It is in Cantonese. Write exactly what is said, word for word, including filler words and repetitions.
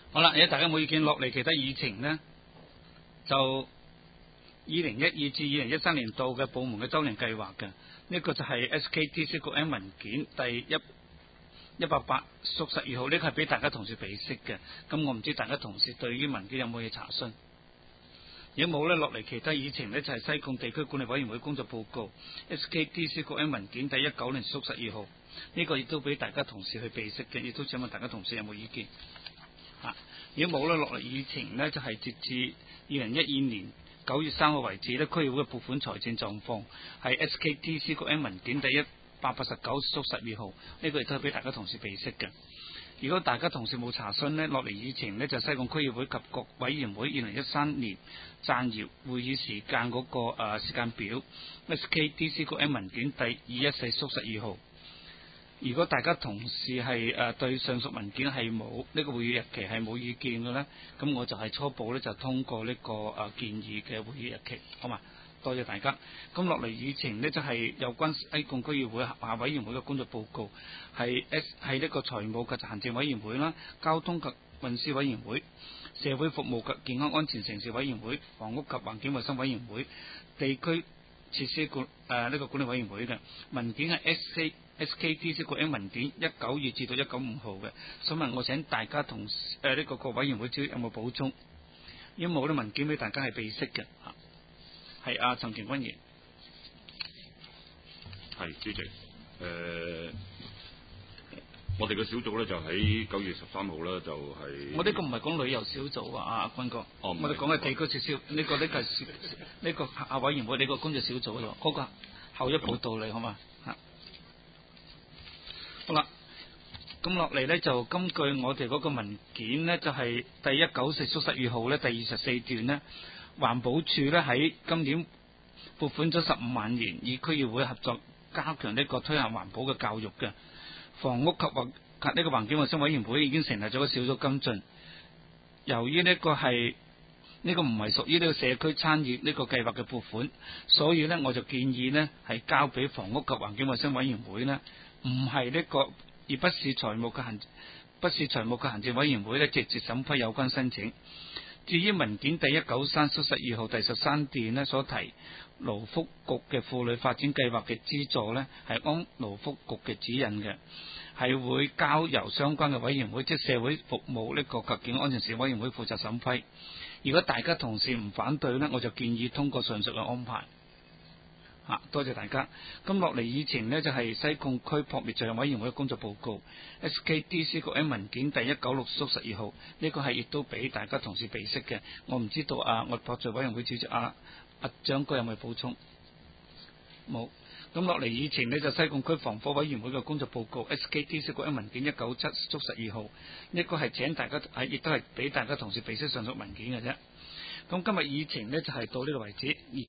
好啦，如果大家冇意見，落嚟其他議程呢，就二零一二至二零一三年度嘅部門嘅周年計劃嘅，呢、這個就係 S K T C 局 M 文件第一一百八屬十二號，呢、這個係俾大家同事備悉嘅。咁我唔知大家同事對於文件有冇嘢查詢？如果冇呢，落嚟其他議程呢，就係、是、西貢地區管理委員會工作報告 S K T C 局 M 文件第一九年屬十二號，呢、這個亦都俾大家同事去備悉嘅，亦都請問大家同事有冇意見？啊！如果冇咧，落嚟議程呢，就係、是、截至二零一二年九月三號為止咧，區議會嘅撥款財政狀況係 S K T C 局 M 文件第一百八十九屬十二號，呢、這個亦都係俾大家同事備悉嘅。如果大家同事冇查詢呢，落嚟議程呢，就是、西貢區議會及各委員會二零一三年贊搖會議時間嗰、那個誒、呃、時間表 S K T C 局 M 文件第二一四屬十二號。如果大家同事係誒、呃、對上述文件係冇呢個會議日期係冇意見嘅呢，咁我就係初步呢就通過呢、這個誒、呃、建議嘅會議日期，好嘛？多謝大家。咁落嚟議程呢，就係、是、有關西貢區議會轄下委員會嘅工作報告，係 S 係呢個財務及行政委員會啦、交通及運輸委員會、社會服務及健康安全城市委員會、房屋及環境衞生委員會、地區設施管誒呢個管理委員會嘅文件係 S C S K T C 局 M 文件一九二至到一九五號嘅。所以問我請大家同誒呢、呃這個各委員會主席有冇補充？如果冇啲文件俾大家係備悉嘅嚇。係啊，陳健君議員。 係主席，誒、呃，我哋嘅小組咧就喺九月十三號咧就係、是。 我呢個唔係講旅遊小組啊，阿君哥。哦，我哋講嘅地區設施，呢、這個呢、這個係呢個下委員會，呢、這個工作小組咯，嗰、那個後一步到你好嘛嚇。好啦，咁落嚟呢，就根據我哋嗰個文件呢，就係、是、第一九四屬十二號呢，第二十四段呢。環保署呢喺今年撥款咗十五萬元，與區議會合作加強呢個推行環保嘅教育嘅。房屋及或及呢個環境衞生委員會已經成立咗個小組跟進。由於呢個係呢、這個唔係屬於呢個社區參與呢個計劃嘅撥款，所以呢我就建議呢係交俾房屋及環境衞生委員會呢，唔係呢個而不是財務嘅行不是財務嘅行政委員會呢直接審批有關申請。至於文件第一九三屬十二號第十三段呢所提勞福局嘅婦女發展計劃嘅資助呢，係按勞福局嘅指引嘅，係會交由相關嘅委員會，即社會服務呢個及健康安全事委員會負責審批。如果大家同事唔反對呢，我就建議通過上述嘅安排。啊，多謝大家。咁落嚟議程呢，就係、是、西貢區撲滅罪行委員會嘅工作報告 S K T C 局 M 文件第一九六屬十二號，呢、這個係亦都俾大家同事備悉嘅。我唔知道啊，我撲罪委員會主席啊阿張哥有冇補充？冇。咁落嚟議程呢，就西貢區防火委員會嘅工作報告 S K T C 局 M 文件一九七屬十二號，呢、這個係請大家係亦都係俾大家同事備悉上述文件嘅啫。咁今日議程呢，就係、是、到呢度為止。